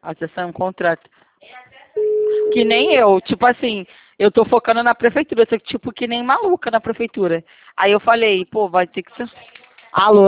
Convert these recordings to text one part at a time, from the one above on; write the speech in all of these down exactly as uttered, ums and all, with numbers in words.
Acessar um contrato. Que nem eu, tipo assim, eu tô focando na prefeitura, eu tô tipo que nem maluca na prefeitura. Aí eu falei, pô, vai ter que ser... Alô?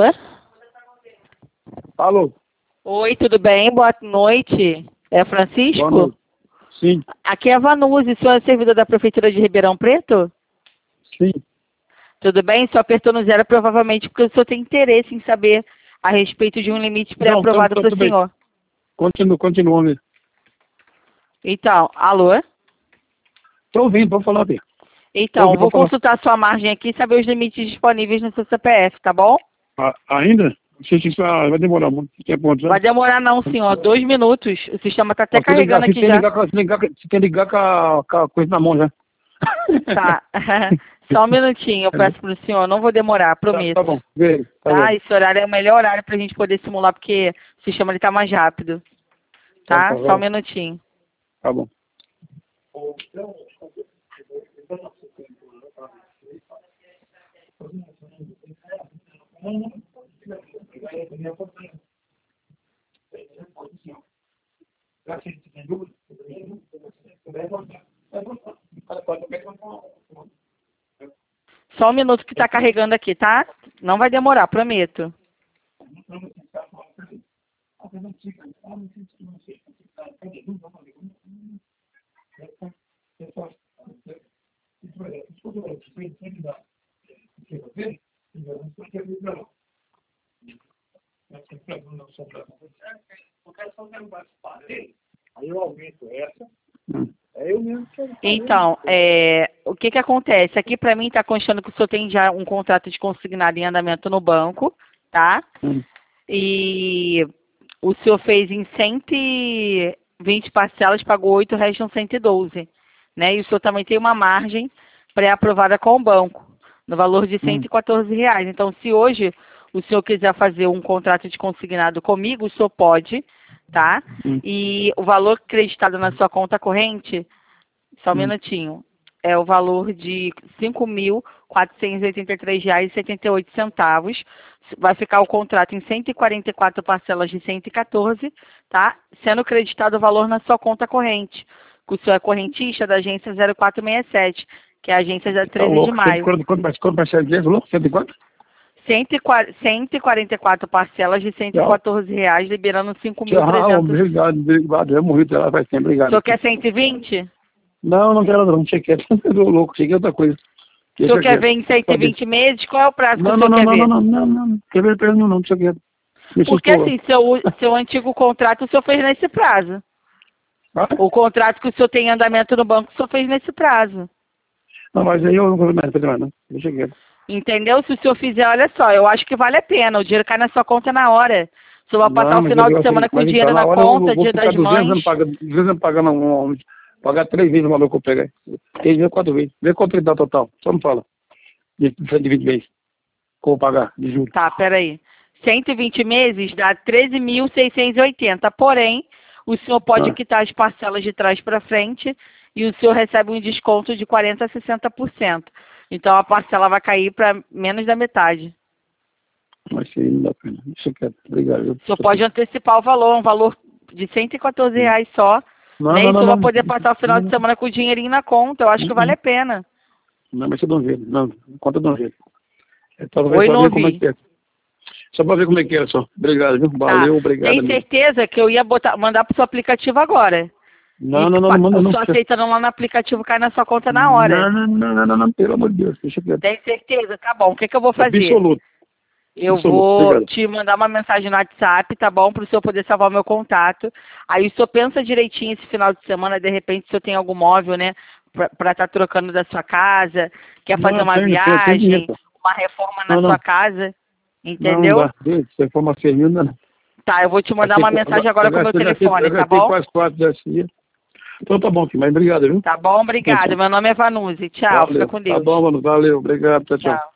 Alô? Oi, tudo bem? Boa noite. É Francisco? Boa noite. Sim. Aqui é a Vanusa, o senhor é servidor da prefeitura de Ribeirão Preto? Sim. Tudo bem? Só apertou no zero provavelmente porque o senhor tem interesse em saber a respeito de um limite pré-aprovado para o senhor. Continua, continua, né? Então, alô? Tô ouvindo, pode falar, bem. Então, ouvindo, vou consultar a sua margem aqui e saber os limites disponíveis no seu C P F, tá bom? Ah, ainda? Você, você, vai demorar muito tempo. Né? Vai demorar não, senhor. Dois minutos. O sistema tá até se carregando ligar, aqui se já. Ligar, se ligar, se tem ligar com a, com a coisa na mão já. Tá. Só um minutinho, eu peço pro senhor. Não vou demorar, prometo. Tá, tá bom. Vê, tá, tá? Esse horário é o melhor horário pra gente poder simular, porque o sistema ele tá mais rápido. Tá? Tá, tá, Só um minutinho. Tá bom. Só um minuto que tá carregando aqui, tá? Não vai demorar, prometo. Aí eu aumento essa. Hum. É eu mesmo que eu Então, é, o que que acontece? Aqui para mim está constando que o senhor tem já um contrato de consignado em andamento no banco, tá? Hum. E o senhor fez em cento e vinte parcelas, pagou oito, restam cento e doze, né? E o senhor também tem uma margem pré-aprovada com o banco, no valor de cento e quatorze reais. Então, se hoje o senhor quiser fazer um contrato de consignado comigo, o senhor pode, tá? Hum. E o valor creditado na sua conta corrente, só um hum. minutinho, é o valor de cinco mil quatrocentos e oitenta e três reais e setenta e oito centavos. Vai ficar o contrato em cento e quarenta e quatro parcelas de cento e quatorze, tá? Sendo creditado o valor na sua conta corrente. Que o senhor é correntista da agência zero quatro seis sete, que é a agência da treze de maio. Quanto parcela de falou? cento e quanto? cento e quarenta e quatro parcelas de cento e quatorze reais, liberando cinco mil e trezentos. Ah, obrigado, obrigado. Eu morri dela faz tempo, obrigado. O senhor quer cento e vinte? Não, não quero não. Chequei. Eu tô louco, chequei outra coisa. O senhor quer ver em cento e vinte meses? Qual é o prazo que não, o senhor não, quer não, ver? Não, não, não, não, não. Quer ver prazo não, não, chequei. Porque assim, seu, seu antigo contrato o senhor fez nesse prazo. Ah? O contrato que o senhor tem em andamento no banco o senhor fez nesse prazo. Não, mas aí eu não vou mais fazer mais, não. Eu cheguei. Entendeu? Se o senhor fizer, olha só, eu acho que vale a pena. O dinheiro cai na sua conta na hora. O senhor vai passar Não, o final de assim, semana com o mas dinheiro então, na hora conta, eu vou dia ficar das duzentos mães. anos pagando, duzentos anos pagando um, um, pagar três vezes o valor que eu peguei. Três vezes, quatro vezes. Vê quanto ele dá total. Só me fala. De cento e vinte vezes. Que eu vou pagar, de juros. Tá, peraí. cento e vinte meses dá treze mil seiscentos e oitenta. Porém, o senhor pode Tá. quitar as parcelas de trás para frente e o senhor recebe um desconto de quarenta a sessenta por cento. Então, a parcela vai cair para menos da metade. Mas sim, não dá pena. Isso eu quero. Obrigado. Eu O senhor pode antecipar o valor, um valor de cento e quatorze reais só. Não, né? não, E o não, senhor vai não. poder passar o final Não, de não. semana com o dinheirinho na conta. Eu acho que vale a pena. Não, mas eu dou um jeito. Não, conta de um jeito. É só pra Oi, ver, não pra ver como é ouvi. que é. Só pra ver como é que é, só. Obrigado, viu? Valeu, Tá. obrigado. Tem amigo. certeza que eu ia botar, mandar pro seu aplicativo agora? Não, E não, não, pa- não, manda não. só aceitando lá no aplicativo, cai na sua conta na Não, hora. não, não, não, não, não, pelo amor de Deus, deixa quieto. Tem certeza? Tá bom. O que, que eu vou fazer? Absoluto. Eu Absoluto, vou obrigado. te mandar uma mensagem no WhatsApp, tá bom? Para o senhor poder salvar o meu contato. Aí o senhor pensa direitinho esse final de semana, de repente, se o senhor tem algum móvel, né? Para estar trocando da sua casa, quer fazer Não, uma tenho, tenho, tenho viagem, dinheiro. uma reforma na Não, não. sua casa. Não, Entendeu? não dá. Se for uma fermina, não. Tá, eu vou te mandar uma mensagem agora com o meu telefone, tá Tem bom? quase quatro desse dia. Então tá bom, filho, mas obrigado, viu? Tá bom, obrigada. Meu nome é Vanuzi. Tchau, fica Valeu. com Tá Deus. bom, mano. Valeu. Obrigado. Tchau, tchau. Tchau.